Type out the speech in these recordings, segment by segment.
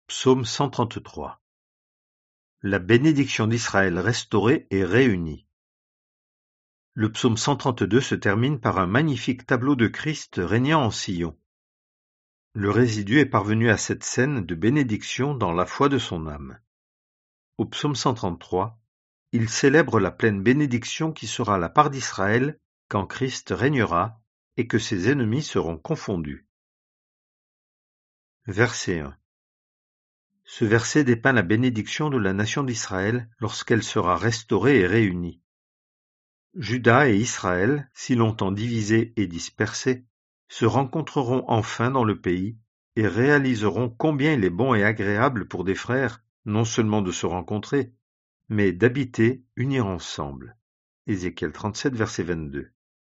Psaume 133. La bénédiction d'Israël restaurée et réunie. Le psaume 132 se termine par un magnifique tableau de Christ régnant en Sion. Le résidu est parvenu à cette scène de bénédiction dans la foi de son âme. Au psaume 133, il célèbre la pleine bénédiction qui sera la part d'Israël quand Christ régnera et que ses ennemis seront confondus. Verset 1. Ce verset dépeint la bénédiction de la nation d'Israël lorsqu'elle sera restaurée et réunie. Juda et Israël, si longtemps divisés et dispersés, se rencontreront enfin dans le pays et réaliseront combien il est bon et agréable pour des frères non seulement de se rencontrer, mais d'habiter unis ensemble. Ézéchiel 37, verset 22.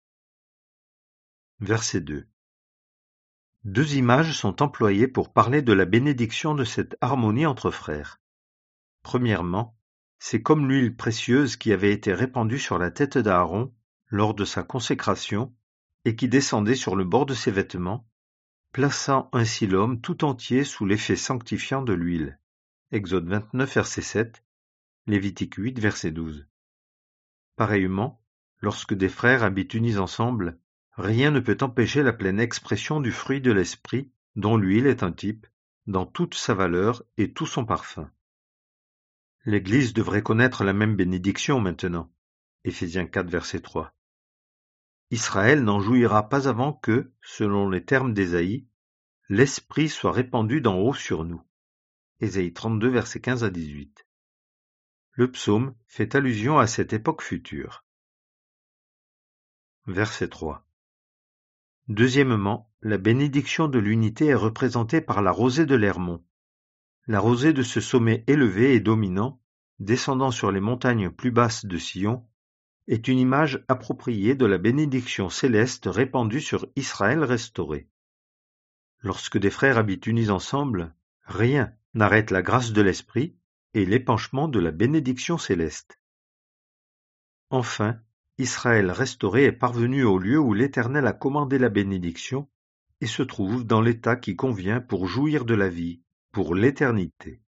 Verset 2. Deux images sont employées pour parler de la bénédiction de cette harmonie entre frères. Premièrement, c'est comme l'huile précieuse qui avait été répandue sur la tête d'Aaron lors de sa consécration et qui descendait sur le bord de ses vêtements, plaçant ainsi l'homme tout entier sous l'effet sanctifiant de l'huile. Exode 29, verset 7, Lévitique 8, verset 12. Pareillement, lorsque des frères habitent unis ensemble, rien ne peut empêcher la pleine expression du fruit de l'esprit, dont l'huile est un type, dans toute sa valeur et tout son parfum. L'Église devrait connaître la même bénédiction maintenant. Éphésiens 4, verset 3. Israël n'en jouira pas avant que, selon les termes d'Ésaïe, l'Esprit soit répandu d'en haut sur nous. Ésaïe 32, versets 15 à 18. Le psaume fait allusion à cette époque future. Verset 3. Deuxièmement, la bénédiction de l'unité est représentée par la rosée de l'Hermon. La rosée de ce sommet élevé et dominant, descendant sur les montagnes plus basses de Sion, est une image appropriée de la bénédiction céleste répandue sur Israël restauré. Lorsque des frères habitent unis ensemble, rien n'arrête la grâce de l'Esprit et l'épanchement de la bénédiction céleste. Enfin, Israël restauré est parvenu au lieu où l'Éternel a commandé la bénédiction et se trouve dans l'état qui convient pour jouir de la vie, pour l'éternité.